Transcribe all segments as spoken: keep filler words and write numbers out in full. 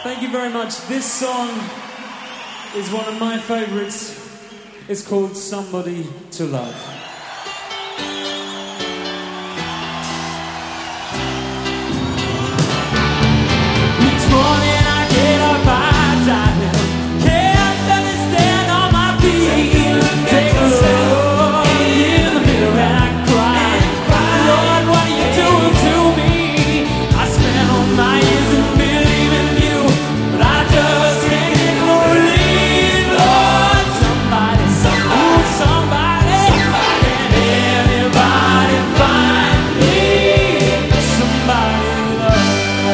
Thank you very much. This song is one of my favorites. It's called Somebody to Love. Each morning I get up, I dive, can't understand on my feet. Take a look in the mirror and I cry. Lord, what are you doing to me? I spent all my years in believing you, but I just can't get no relief. Lord, somebody, somebody, somebody, can anybody find me somebody to love?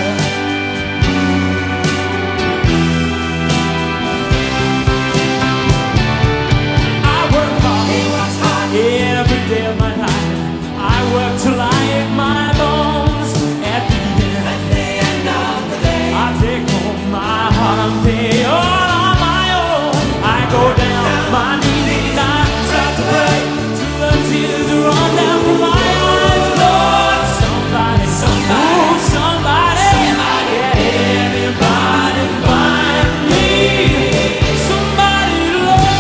Every day of my life, I work till I ache my bones. At the end, At the end of the day, I take home my heart and pay all on my own. I go down my knees and I start to pray till the tears run down from my eyes. Lord, somebody, somebody, oh, somebody, somebody, can anybody find me somebody to love?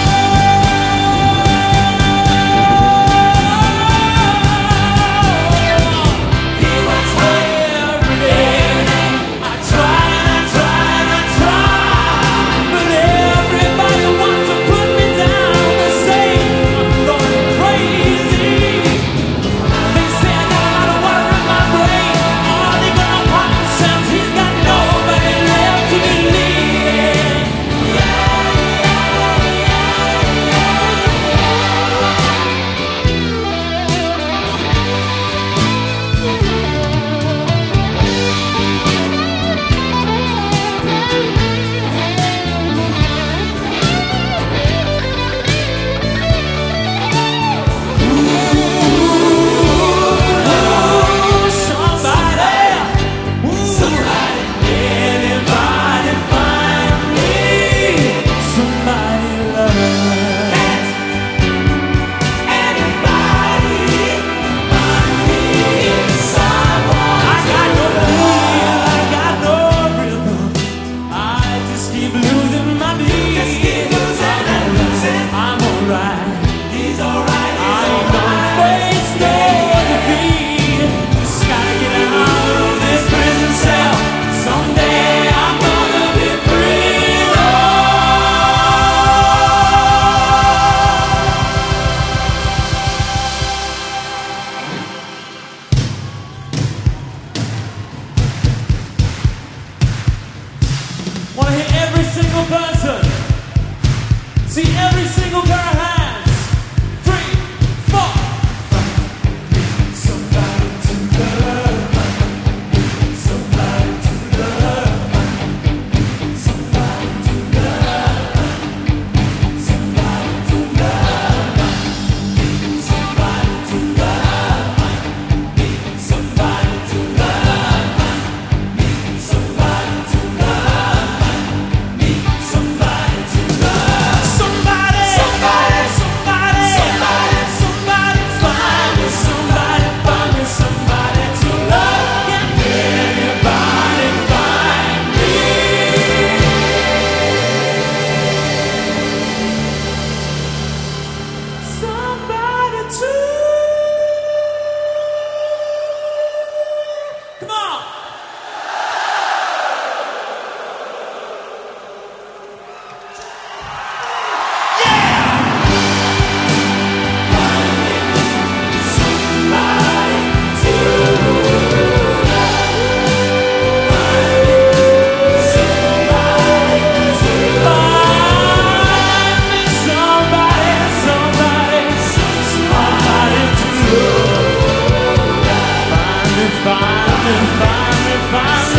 Want to hear every single person. See every single pair of hands. Three, four. Somebody to love. Somebody to love. Somebody to love. Somebody to love. Somebody to love. Somebody to love. Somebody to love. Somebody to love. Somebody, somebody, somebody, somebody, somebody find me, somebody find me, somebody to love. Can anybody find me somebody to? Come on. Find me, find me, find me.